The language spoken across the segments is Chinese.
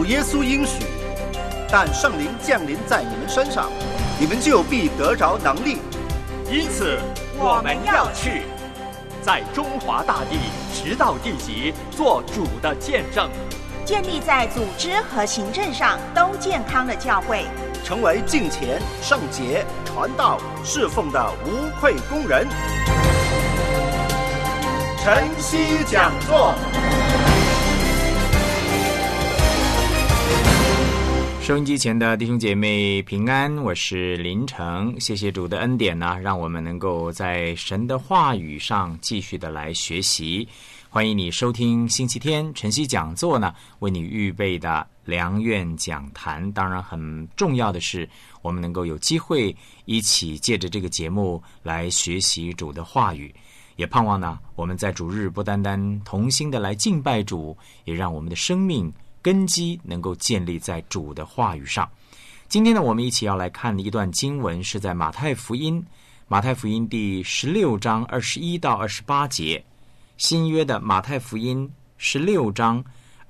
耶稣应许，但圣灵降临在你们身上，你们就必得着能力。 因此我们要去，在中华大地直到地极做主的见证， 建立在组织和行政上都健康的教会， 成为敬虔、圣洁、传道、侍奉的无愧工人。晨曦讲座。 收音机前的弟兄姐妹平安，我是林成。谢谢主的恩典呢，让我们能够在神的话语上继续的来学习。欢迎你收听星期天晨曦讲座呢，为你预备的良愿讲坛。当然很重要的是，我们能够有机会一起借着这个节目来学习主的话语，也盼望呢，我们在主日不单单同心的来敬拜主，也让我们的生命根基能够建立在主的话语上。今天呢，我们一起要来看的一段经文是在马太福音第16章21到28节。新约的马太福音16章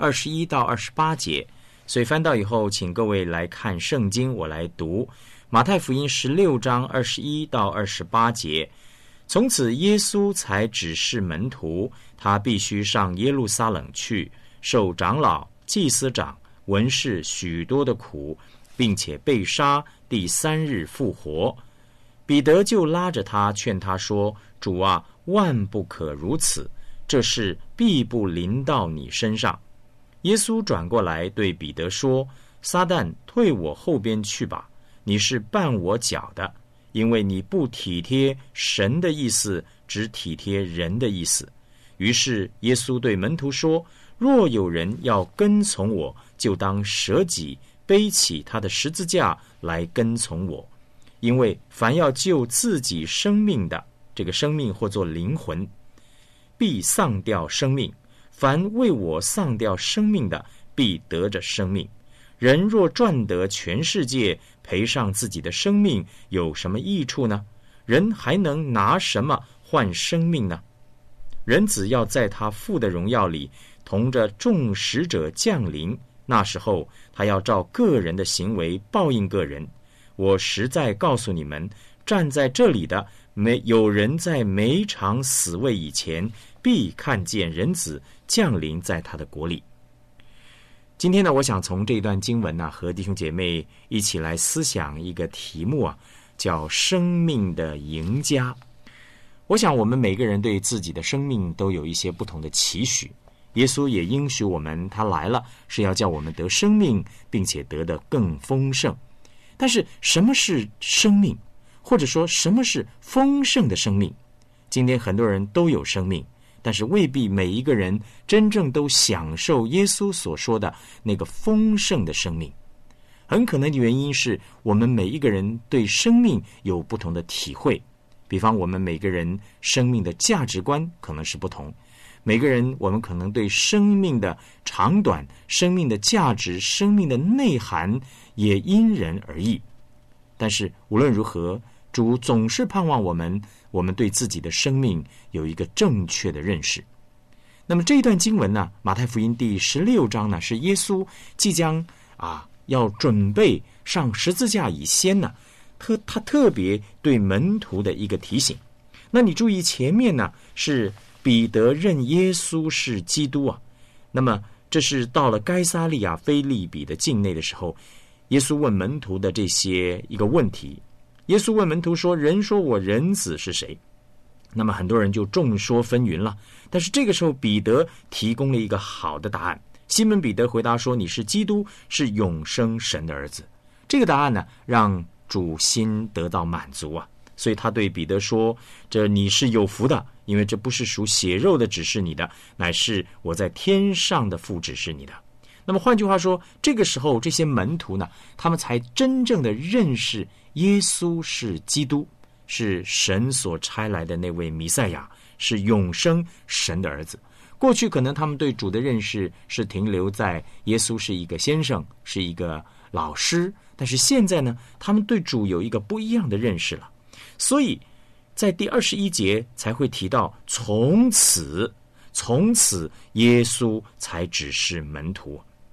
21到28节。所以翻到以后，请各位来看圣经，我来读马太福音16章21到28节。从此耶稣才指示门徒，他必须上耶路撒冷去，受长老、祭司长、文士许多的苦，并且被杀，第3日复活。彼得就拉着他，劝他说：主啊，万不可如此，这事必不临到你身上。耶稣转过来对彼得说：撒旦，退我后边去吧，你是绊我脚的，因为你不体贴神的意思，只体贴人的意思。于是耶稣对门徒说：若有人要跟从我，就当舍己，背起他的十字架来跟从我。因为凡要救自己生命的，这个生命或作灵魂，必丧掉生命；凡为我丧掉生命的，必得着生命。人若赚得全世界，赔上自己的生命，有什么益处呢？人还能拿什么换生命呢？人子要在他父的荣耀里同着众使者降临，那时候他要照个人的行为报应个人。我实在告诉你们，站在这里的有人在每场死位以前，必看见人子降临在他的国里。今天呢，我想从这段经文呢，和弟兄姐妹一起来思想一个题目啊，叫生命的赢家。我想我们每个人对自己的生命都有一些不同的期许，耶稣也应许我们，他来了是要叫我们得生命，并且得的更丰盛。但是什么是生命，或者说什么是丰盛的生命？今天很多人都有生命，但是未必每一个人真正都享受耶稣所说的那个丰盛的生命。很可能的原因是我们每一个人对生命有不同的体会，比方我们每个人生命的价值观可能是不同，每个人我们可能对生命的长短、生命的价值、生命的内涵也因人而异。但是无论如何，主总是盼望我们对自己的生命有一个正确的认识。那么这一段经文呢，马太福音第16章呢，是耶稣即将要准备上十字架以先呢，他特别对门徒的一个提醒。那你注意前面呢，是彼得认耶稣是基督啊。那么这是到了该撒利亚腓立比的境内的时候，耶稣问门徒的这些一个问题。耶稣问门徒说：人说我人子是谁？那么很多人就众说纷纭了。但是这个时候彼得提供了一个好的答案。西门彼得回答说：你是基督，是永生神的儿子。这个答案呢，让主心得到满足啊。所以他对彼得说：这你是有福的，因为这不是属血肉的指示你的，乃是我在天上的父指示你的。那么换句话说，这个时候这些门徒呢，他们才真正的认识耶稣是基督，是神所差来的那位弥赛亚，是永生神的儿子。过去可能他们对主的认识是停留在耶稣是一个先生，是一个老师，但是现在呢，他们对主有一个不一样的认识了。所以在第21节才会提到从此耶稣才指示门徒。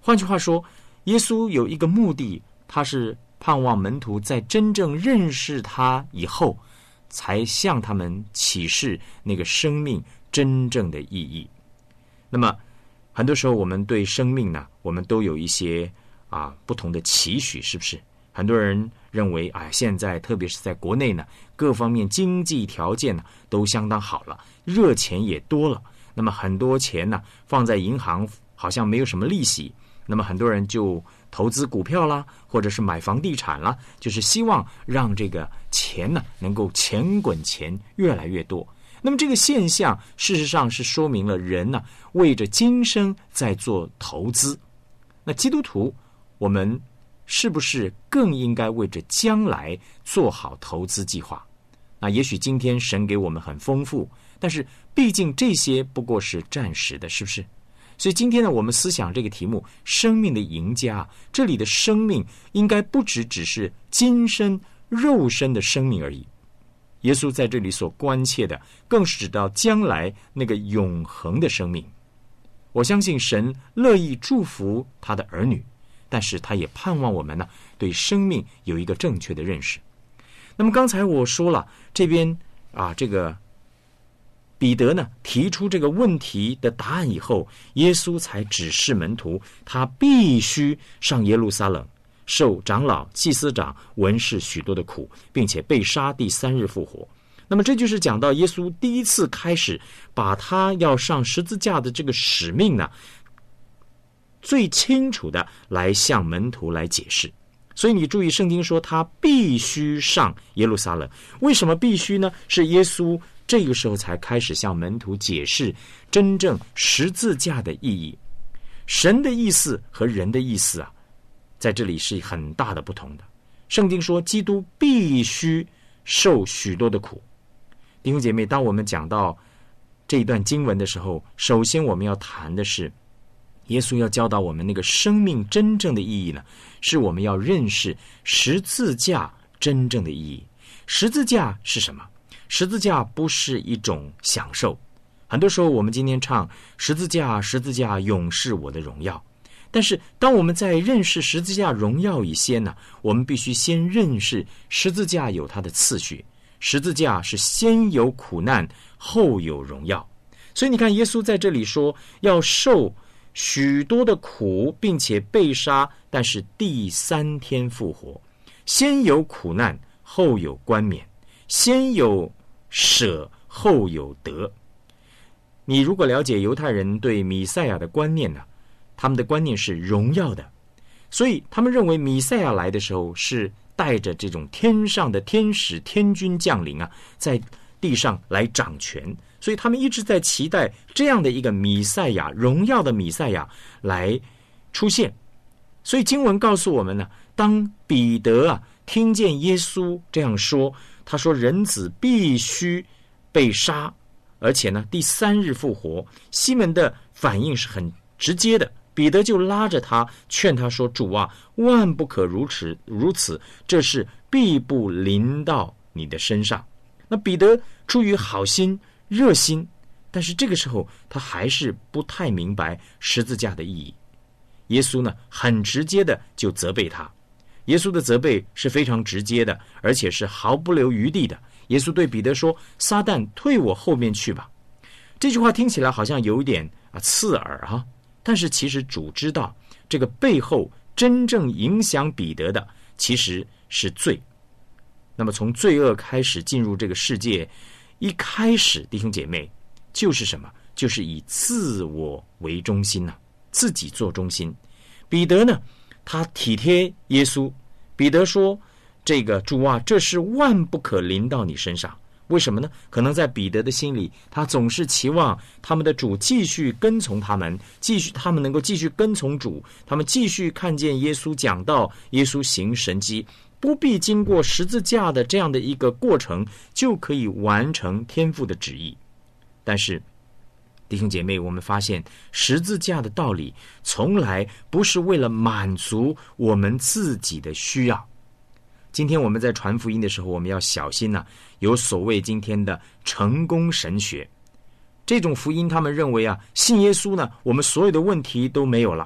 换句话说，耶稣有一个目的，他是盼望门徒在真正认识他以后，才向他们启示那个生命真正的意义。那么很多时候我们对生命呢，我们都有一些不同的期许，是不是？很多人认为现在特别是在国内呢，各方面经济条件呢都相当好了，热钱也多了，那么很多钱呢放在银行好像没有什么利息，那么很多人就投资股票啦，或者是买房地产啦，就是希望让这个钱呢能够钱滚钱越来越多。那么这个现象事实上是说明了人呢为着今生在做投资。那基督徒我们是不是更应该为着将来做好投资计划？那也许今天神给我们很丰富，但是毕竟这些不过是暂时的，是不是？所以今天呢，我们思想这个题目，生命的赢家，这里的生命应该不只是今生肉身的生命而已。耶稣在这里所关切的，更是指到将来那个永恒的生命。我相信神乐意祝福他的儿女，但是他也盼望我们呢，对生命有一个正确的认识。那么刚才我说了，这边这个彼得呢提出这个问题的答案以后，耶稣才指示门徒，他必须上耶路撒冷，受长老、祭司长、文士许多的苦，并且被杀，第3日复活。那么这就是讲到耶稣第一次开始把他要上十字架的这个使命呢，最清楚的来向门徒来解释。所以你注意，圣经说他必须上耶路撒冷。为什么必须呢？是耶稣这个时候才开始向门徒解释真正十字架的意义。神的意思和人的意思在这里是很大的不同的。圣经说基督必须受许多的苦。弟兄姐妹，当我们讲到这一段经文的时候，首先我们要谈的是耶稣要教导我们那个生命真正的意义呢，是我们要认识十字架真正的意义。十字架是什么？十字架不是一种享受。很多时候我们今天唱十字架，十字架永是我的荣耀。但是当我们在认识十字架荣耀以先呢，我们必须先认识十字架有它的次序。十字架是先有苦难，后有荣耀。所以你看，耶稣在这里说要受许多的苦，并且被杀，但是第3天复活。先有苦难，后有冠冕；先有舍，后有得。你如果了解犹太人对弥赛亚的观念呢，他们的观念是荣耀的，所以他们认为弥赛亚来的时候是带着这种天上的天使天军降临在地上来掌权，所以他们一直在期待这样的一个弥赛亚，荣耀的弥赛亚来出现。所以经文告诉我们呢，当彼得听见耶稣这样说，他说人子必须被杀，而且呢第3日复活，西门的反应是很直接的。彼得就拉着他劝他说，主万不可如此，这事必不临到你的身上。那彼得出于好心热心，但是这个时候他还是不太明白十字架的意义。耶稣呢很直接的就责备他。耶稣的责备是非常直接的，而且是毫不留余地的。耶稣对彼得说，撒旦退我后面去吧。这句话听起来好像有点刺耳但是其实主知道，这个背后真正影响彼得的其实是罪。那么从罪恶开始进入这个世界，一开始弟兄姐妹就是什么？就是以自我为中心自己做中心。彼得呢，他体贴耶稣。彼得说，这个主这事万不可临到你身上。为什么呢？可能在彼得的心里，他总是期望他们的主继续跟从他们，他们能够继续跟从主，他们继续看见耶稣讲道，耶稣行神迹，不必经过十字架的这样的一个过程，就可以完成天父的旨意。但是弟兄姐妹，我们发现十字架的道理从来不是为了满足我们自己的需要。今天我们在传福音的时候，我们要小心有所谓今天的成功神学。这种福音他们认为信耶稣呢，我们所有的问题都没有了。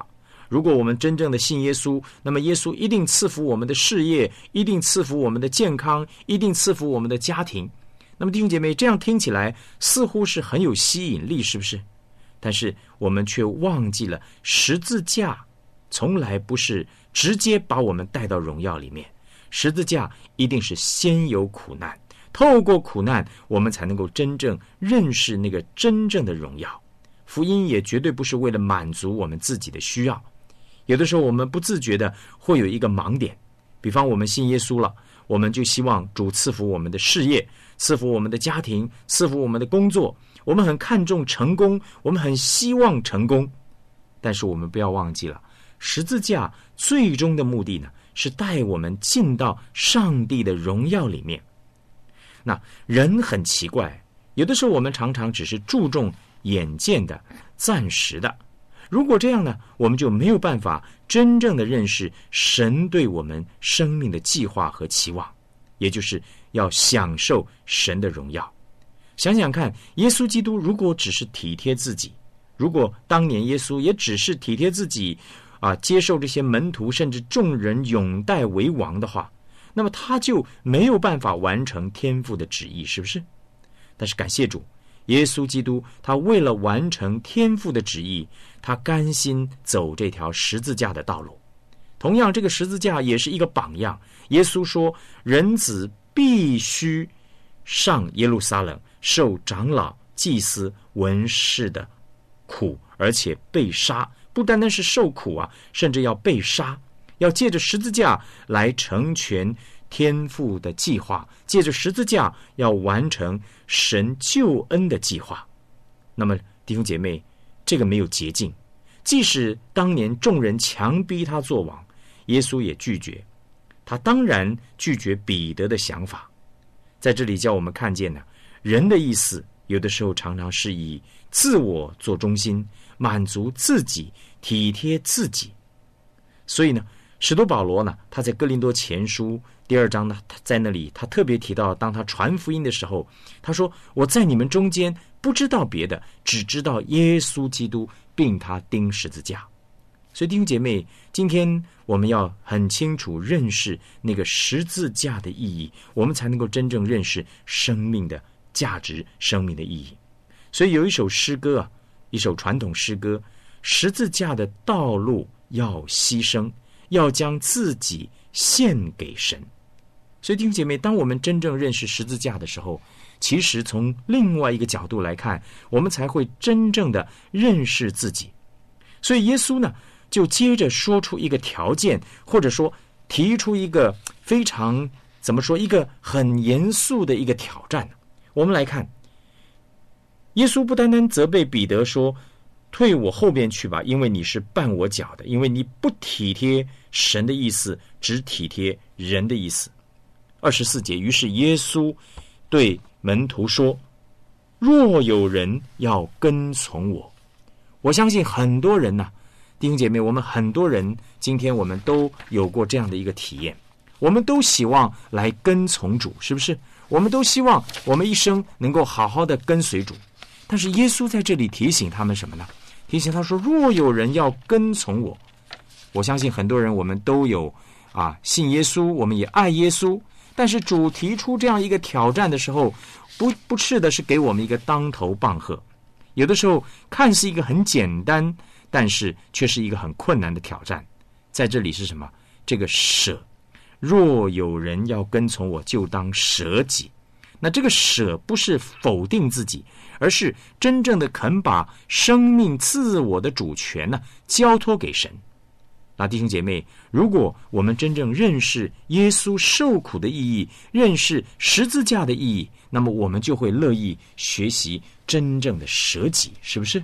如果我们真正的信耶稣，那么耶稣一定赐福我们的事业，一定赐福我们的健康，一定赐福我们的家庭。那么弟兄姐妹，这样听起来似乎是很有吸引力，是不是？但是我们却忘记了，十字架从来不是直接把我们带到荣耀里面，十字架一定是先有苦难，透过苦难我们才能够真正认识那个真正的荣耀。福音也绝对不是为了满足我们自己的需要，有的时候我们不自觉的会有一个盲点，比方我们信耶稣了，我们就希望主赐福我们的事业，赐福我们的家庭，赐福我们的工作，我们很看重成功，我们很希望成功。但是我们不要忘记了，十字架最终的目的呢，是带我们进到上帝的荣耀里面。那人很奇怪，有的时候我们常常只是注重眼见的、暂时的。如果这样呢，我们就没有办法真正的认识神对我们生命的计划和期望，也就是要享受神的荣耀。想想看，耶稣基督如果只是体贴自己，如果当年耶稣也只是体贴自己接受这些门徒甚至众人拥戴为王的话，那么他就没有办法完成天父的旨意，是不是？但是感谢主，耶稣基督他为了完成天父的旨意，他甘心走这条十字架的道路。同样，这个十字架也是一个榜样。耶稣说，人子必须上耶路撒冷，受长老、祭司、文士的苦，而且被杀。不单单是受苦甚至要被杀，要借着十字架来成全天父的计划，借着十字架要完成神救恩的计划。那么弟兄姐妹，这个没有捷径，即使当年众人强逼他做王，耶稣也拒绝。他当然拒绝彼得的想法。在这里叫我们看见呢，人的意思有的时候常常是以自我做中心，满足自己，体贴自己。所以呢，使徒保罗呢，他在哥林多前书第2章呢，他在那里他特别提到，当他传福音的时候，他说，我在你们中间不知道别的，只知道耶稣基督并他钉十字架。所以弟兄姐妹，今天我们要很清楚认识那个十字架的意义，我们才能够真正认识生命的价值，生命的意义。所以有一首诗歌一首传统诗歌，十字架的道路要牺牲，要将自己献给神。所以弟兄姐妹，当我们真正认识十字架的时候，其实从另外一个角度来看，我们才会真正的认识自己。所以耶稣呢，就接着说出一个条件，或者说提出一个非常一个很严肃的一个挑战。我们来看，耶稣不单单责备彼得说，退我后边去吧，因为你是绊我脚的，因为你不体贴神的意思，只体贴人的意思。24节，于是耶稣对门徒说，若有人要跟从我。我相信很多人弟兄姐妹，我们很多人今天我们都有过这样的一个体验，我们都希望来跟从主，是不是？我们都希望我们一生能够好好的跟随主。但是耶稣在这里提醒他们什么呢？提醒他说，若有人要跟从我。我相信很多人我们都有信耶稣，我们也爱耶稣，但是主提出这样一个挑战的时候，不是的是给我们一个当头棒喝。有的时候看似一个很简单，但是却是一个很困难的挑战。在这里是什么？这个舍，若有人要跟从我，就当舍己。那这个舍不是否定自己，而是真正的肯把生命自我的主权交托给神。那弟兄姐妹，如果我们真正认识耶稣受苦的意义，认识十字架的意义，那么我们就会乐意学习真正的舍己，是不是？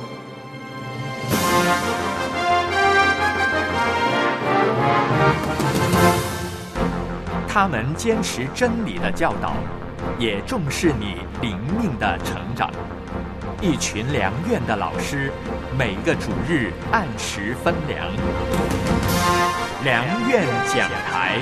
他们坚持真理的教导，也重视你灵命的成长。一群良院的老师，每个主日按时分粮。良院讲台。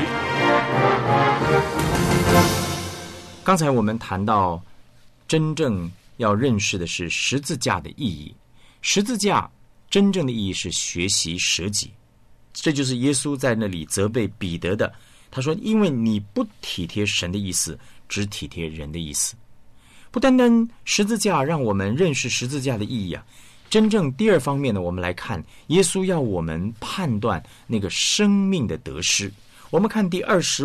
刚才我们谈到，真正要认识的是十字架的意义。十字架真正的意义是学习舍己。这就是耶稣在那里责备彼得的。他说，因为你不体贴神的意思，只体贴人的意思。不单单十字架让我们认识十字架的意义啊，真正第二方面呢，我们来看耶稣要我们判断那个生命的得失。我们看第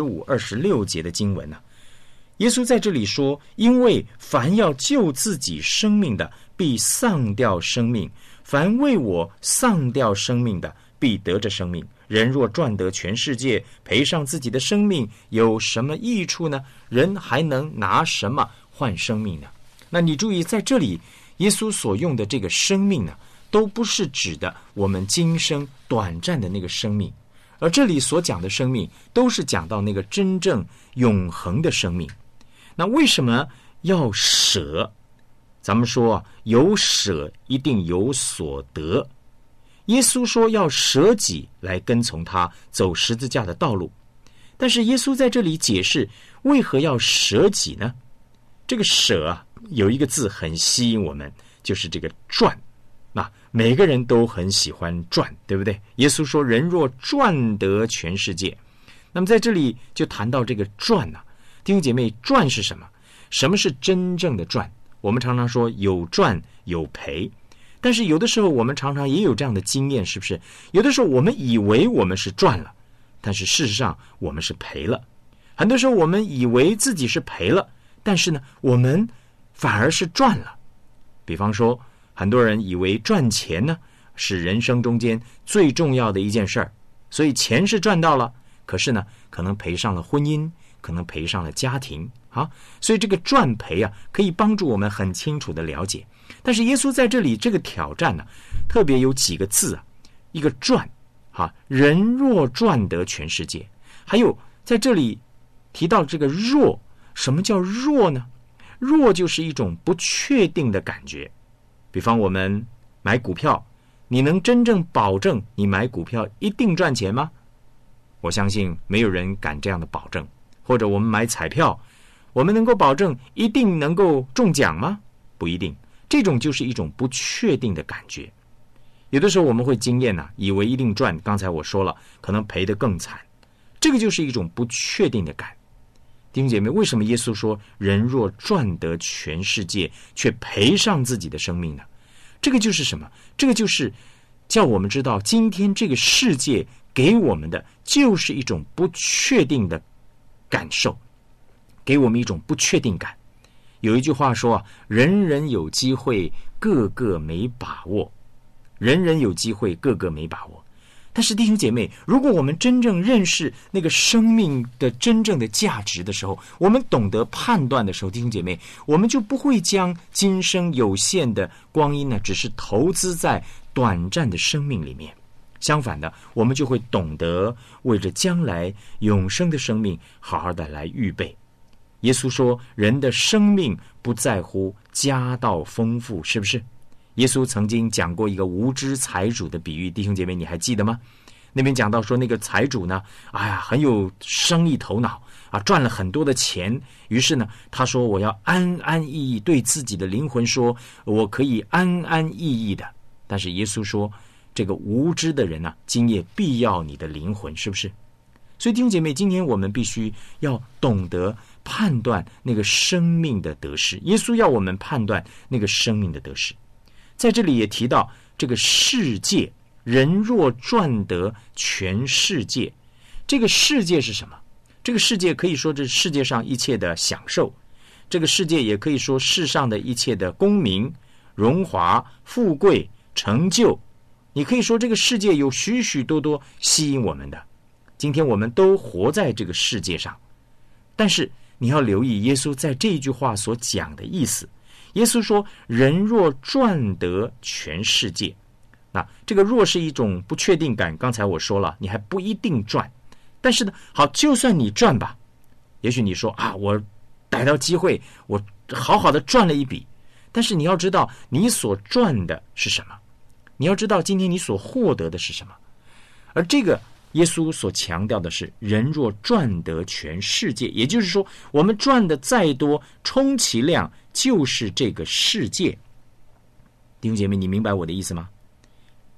25、26节的经文啊，耶稣在这里说，因为凡要救自己生命的，必丧掉生命；凡为我丧掉生命的，必得着生命。人若赚得全世界，赔上自己的生命，有什么益处呢？人还能拿什么换生命呢？那你注意，在这里耶稣所用的这个生命呢，都不是指的我们今生短暂的那个生命，而这里所讲的生命都是讲到那个真正永恒的生命。那为什么要舍？咱们说啊，有舍一定有所得。耶稣说要舍己来跟从他，走十字架的道路。但是耶稣在这里解释为何要舍己呢？这个舍啊，有一个字很吸引我们，就是这个赚。那每个人都很喜欢赚，对不对？耶稣说人若赚得全世界，那么在这里就谈到这个赚啊。弟兄姐妹，赚是什么？什么是真正的赚？我们常常说有赚有赔，但是有的时候我们常常也有这样的经验，是不是？有的时候我们以为我们是赚了，但是事实上我们是赔了。很多时候我们以为自己是赔了，但是呢，我们反而是赚了。比方说，很多人以为赚钱呢是人生中间最重要的一件事儿，所以钱是赚到了，可是呢，可能赔上了婚姻，可能赔上了家庭啊。所以这个赚赔啊，可以帮助我们很清楚的了解。但是耶稣在这里这个挑战呢，特别有几个字啊，一个赚啊，人若赚得全世界，还有在这里提到这个若。什么叫弱呢？弱就是一种不确定的感觉。比方我们买股票，你能真正保证你买股票一定赚钱吗？我相信没有人敢这样的保证。或者我们买彩票，我们能够保证一定能够中奖吗？不一定。这种就是一种不确定的感觉。有的时候我们会经验啊，以为一定赚，刚才我说了，可能赔得更惨。这个就是一种不确定的感。弟兄姐妹，为什么耶稣说人若赚得全世界，却赔上自己的生命呢？这个就是什么？这个就是叫我们知道，今天这个世界给我们的就是一种不确定的感受，给我们一种不确定感。有一句话说啊，人人有机会，个个没把握。人人有机会，个个没把握。但是弟兄姐妹，如果我们真正认识那个生命的真正的价值的时候，我们懂得判断的时候，弟兄姐妹，我们就不会将今生有限的光阴呢，只是投资在短暂的生命里面。相反的，我们就会懂得为着将来永生的生命好好的来预备。耶稣说，人的生命不在乎家道丰富，是不是？耶稣曾经讲过一个无知财主的比喻，弟兄姐妹，你还记得吗？那边讲到说，那个财主呢，很有生意头脑啊，赚了很多的钱。于是呢，他说我要安安逸逸，对自己的灵魂说，我可以安安逸逸的。但是耶稣说，这个无知的人啊，今夜必要你的灵魂，是不是？所以弟兄姐妹，今天我们必须要懂得判断那个生命的得失。耶稣要我们判断那个生命的得失。在这里也提到这个世界，人若赚得全世界，这个世界是什么？这个世界可以说这世界上一切的享受，这个世界也可以说世上的一切的功名、荣华、富贵、成就。你可以说这个世界有许许多多吸引我们的。今天我们都活在这个世界上，但是你要留意耶稣在这一句话所讲的意思。耶稣说，人若赚得全世界，那这个若是一种不确定感，刚才我说了，你还不一定赚。但是呢，好，就算你赚吧，也许你说啊，我逮到机会，我好好的赚了一笔。但是你要知道，你所赚的是什么？你要知道今天你所获得的是什么？而这个耶稣所强调的是，人若赚得全世界，也就是说，我们赚的再多，充其量就是这个世界。弟兄姐妹，你明白我的意思吗？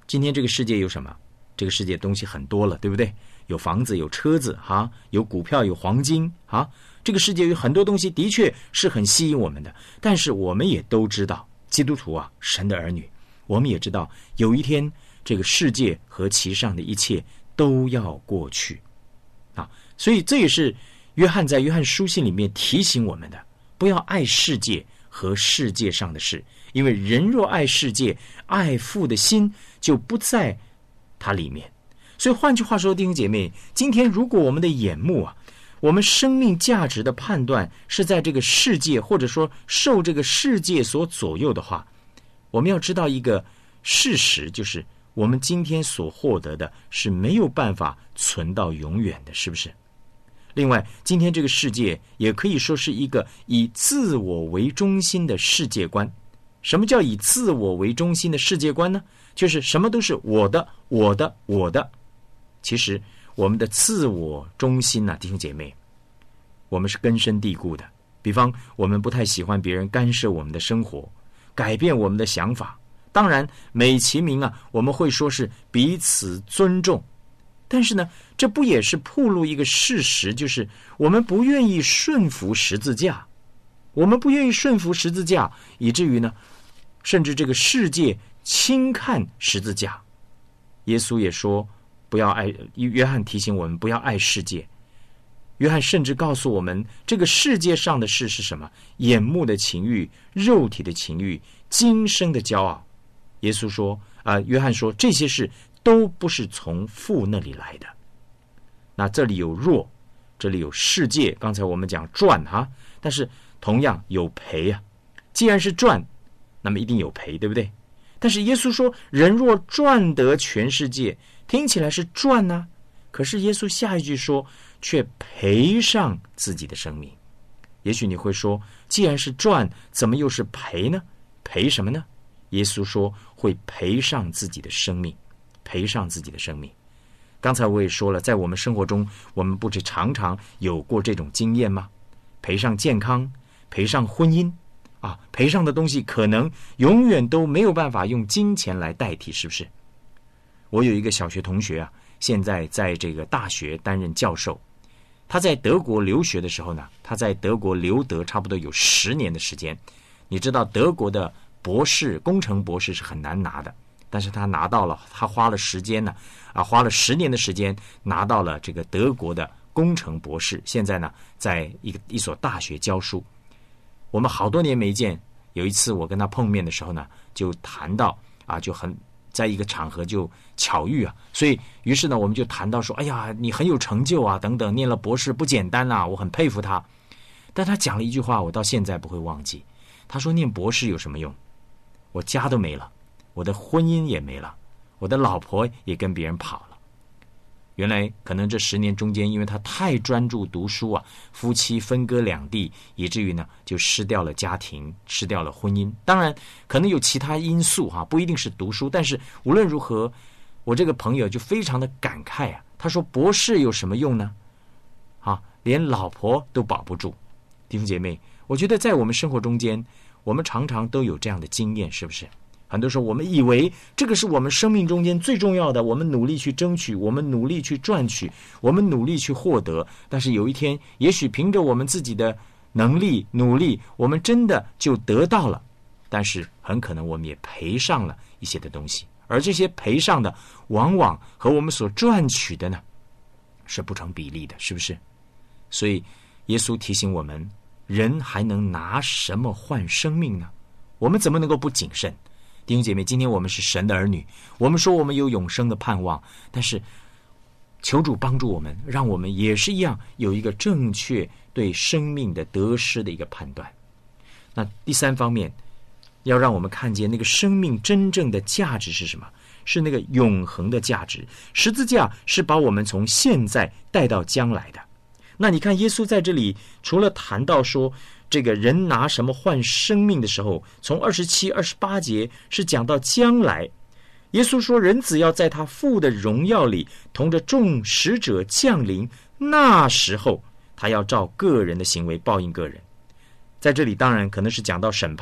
今天这个世界有什么？这个世界东西很多了，对不对？有房子，有车子，有股票，有黄金，这个世界有很多东西的确是很吸引我们的。但是我们也都知道，基督徒啊，神的儿女，我们也知道有一天这个世界和其上的一切都要过去所以这也是约翰在约翰书信里面提醒我们的，不要爱世界和世界上的事，因为人若爱世界，爱父的心就不在它里面。所以换句话说，弟兄姐妹，今天如果我们的眼目我们生命价值的判断是在这个世界，或者说受这个世界所左右的话，我们要知道一个事实，就是我们今天所获得的是没有办法存到永远的，是不是？另外，今天这个世界也可以说是一个以自我为中心的世界观。什么叫以自我为中心的世界观呢？就是什么都是我的，我的，我的。其实我们的自我中心弟兄姐妹，我们是根深蒂固的。比方我们不太喜欢别人干涉我们的生活，改变我们的想法。当然美其名我们会说是彼此尊重，但是呢，这不也是暴露一个事实，就是我们不愿意顺服十字架。我们不愿意顺服十字架，以至于呢，甚至这个世界轻看十字架。耶稣也说不要爱，约翰提醒我们不要爱世界。约翰甚至告诉我们，这个世界上的事是什么？眼目的情欲，肉体的情欲，今生的骄傲。耶稣说约翰说，这些事都不是从父那里来的。那这里有若，这里有世界，刚才我们讲赚但是同样有赔既然是赚，那么一定有赔，对不对？但是耶稣说，人若赚得全世界，听起来是赚可是耶稣下一句说，却赔上自己的生命。也许你会说，既然是赚，怎么又是赔呢？赔什么呢？耶稣说会赔上自己的生命，赔上自己的生命。刚才我也说了，在我们生活中，我们不是常常有过这种经验吗？赔上健康，赔上婚姻赔上的东西可能永远都没有办法用金钱来代替，是不是？我有一个小学同学现在在这个大学担任教授。他在德国留学的时候呢，他在德国留德差不多有10年的时间。你知道德国的博士，工程博士是很难拿的，但是他拿到了，他花了时间花了10年的时间拿到了这个德国的工程博士。现在呢，在一所大学教书。我们好多年没见，有一次我跟他碰面的时候呢，就谈到就很在一个场合就巧遇所以于是呢，我们就谈到说，哎呀，你很有成就等等，念了博士不简单我很佩服他。但他讲了一句话，我到现在不会忘记。他说，念博士有什么用？我家都没了，我的婚姻也没了，我的老婆也跟别人跑了。原来可能这10年中间，因为他太专注读书夫妻分割两地，以至于呢就失掉了家庭，失掉了婚姻。当然可能有其他因素不一定是读书，但是无论如何，我这个朋友就非常的感慨他说，博士有什么用呢？连老婆都保不住。弟兄姐妹，我觉得在我们生活中间，我们常常都有这样的经验，是不是？很多时候我们以为这个是我们生命中间最重要的，我们努力去争取，我们努力去赚取，我们努力去获得。但是有一天，也许凭着我们自己的能力努力，我们真的就得到了，但是很可能我们也赔上了一些的东西，而这些赔上的往往和我们所赚取的呢是不成比例的，是不是？所以耶稣提醒我们，人还能拿什么换生命呢？我们怎么能够不谨慎？弟兄姐妹，今天我们是神的儿女，我们说我们有永生的盼望，但是求主帮助我们，让我们也是一样有一个正确对生命的得失的一个判断。那第3方面，要让我们看见那个生命真正的价值是什么？是那个永恒的价值。十字架是把我们从现在带到将来的。那你看耶稣在这里除了谈到说这个人拿什么换生命的时候，从27、28节是讲到将来。耶稣说，人只要在他父的荣耀里同着众使者降临，那时候他要照个人的行为报应个人。在这里当然可能是讲到审判，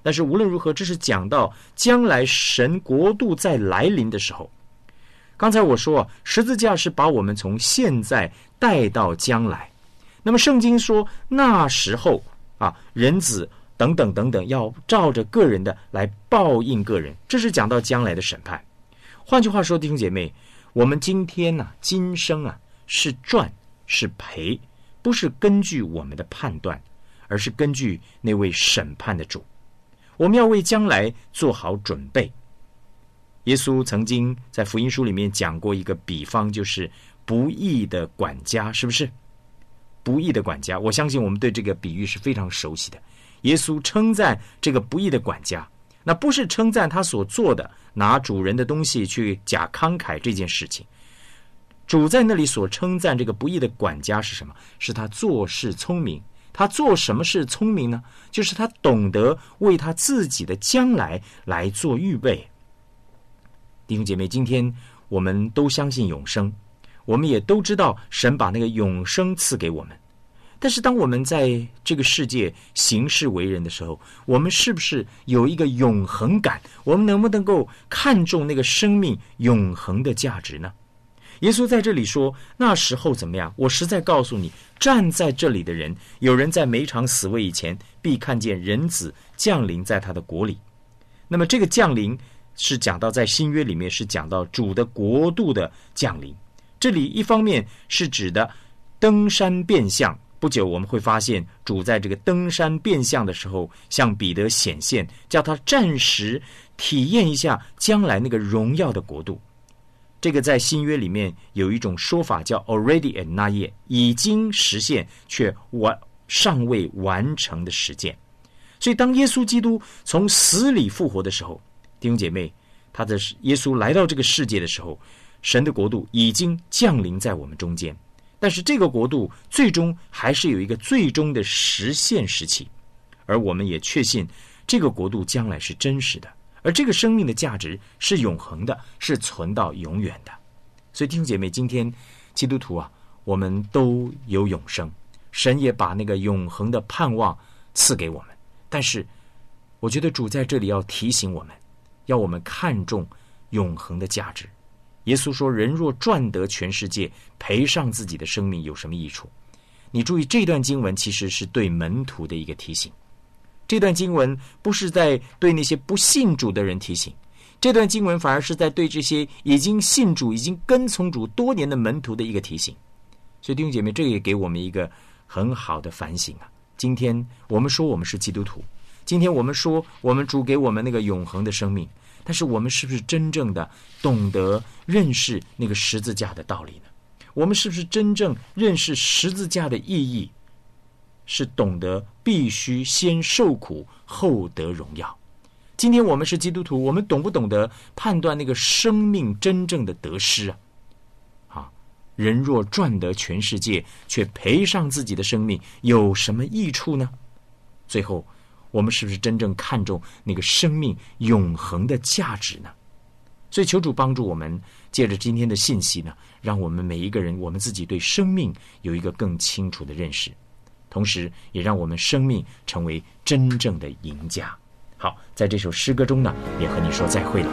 但是无论如何，这是讲到将来神国度在来临的时候。刚才我说十字架是把我们从现在带到将来，那么圣经说那时候人子等等等等要照着个人的来报应个人，这是讲到将来的审判。换句话说，弟兄姐妹，我们今天今生是赚是赔，不是根据我们的判断，而是根据那位审判的主。我们要为将来做好准备。耶稣曾经在福音书里面讲过一个比方，就是不义的管家，是不是？不义的管家，我相信我们对这个比喻是非常熟悉的。耶稣称赞这个不义的管家，那不是称赞他所做的拿主人的东西去假慷慨这件事情。主在那里所称赞这个不义的管家是什么？是他做事聪明。他做什么事聪明呢？就是他懂得为他自己的将来来做预备。弟兄姐妹，今天我们都相信永生，我们也都知道神把那个永生赐给我们。但是当我们在这个世界行事为人的时候，我们是不是有一个永恒感？我们能不能够看重那个生命永恒的价值呢？耶稣在这里说，那时候怎么样？我实在告诉你，站在这里的人，有人在每场死位以前，必看见人子降临在他的国里。那么这个降临是讲到在新约里面是讲到主的国度的降临。这里一方面是指的登山变相，不久我们会发现主在这个登山变相的时候向彼得显现，叫他暂时体验一下将来那个荣耀的国度。这个在新约里面有一种说法叫 already and not yet， 已经实现却尚未完成的实践。所以当耶稣基督从死里复活的时候，弟兄姐妹，耶稣来到这个世界的时候，神的国度已经降临在我们中间。但是这个国度最终还是有一个最终的实现时期，而我们也确信这个国度将来是真实的，而这个生命的价值是永恒的，是存到永远的。所以弟兄姐妹，今天基督徒我们都有永生，神也把那个永恒的盼望赐给我们。但是我觉得主在这里要提醒我们，要我们看重永恒的价值。耶稣说，人若赚得全世界，赔上自己的生命，有什么益处？你注意，这段经文其实是对门徒的一个提醒。这段经文不是在对那些不信主的人提醒，这段经文反而是在对这些已经信主、已经跟从主多年的门徒的一个提醒。所以弟兄姐妹，这也给我们一个很好的反省今天我们说我们是基督徒，今天我们说我们主给我们那个永恒的生命，但是我们是不是真正的懂得认识那个十字架的道理呢？我们是不是真正认识十字架的意义？是懂得必须先受苦后得荣耀。今天我们是基督徒，我们懂不懂得判断那个生命真正的得失人若赚得全世界，却赔上自己的生命，有什么益处呢？最后我们是不是真正看重那个生命永恒的价值呢？所以求主帮助我们，借着今天的信息呢，让我们每一个人，我们自己对生命有一个更清楚的认识，同时也让我们生命成为真正的赢家。好，在这首诗歌中呢，也和你说再会了。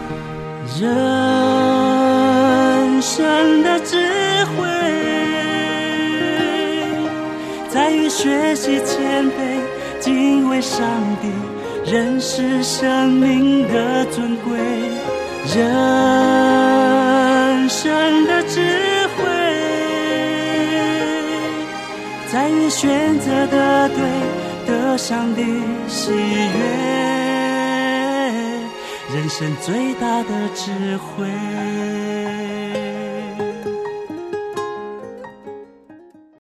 人生的智慧在于学习谦卑，敬畏上帝，认识生命的尊贵。人生的智慧在于选择的对，得上帝喜悦，人生最大的智慧。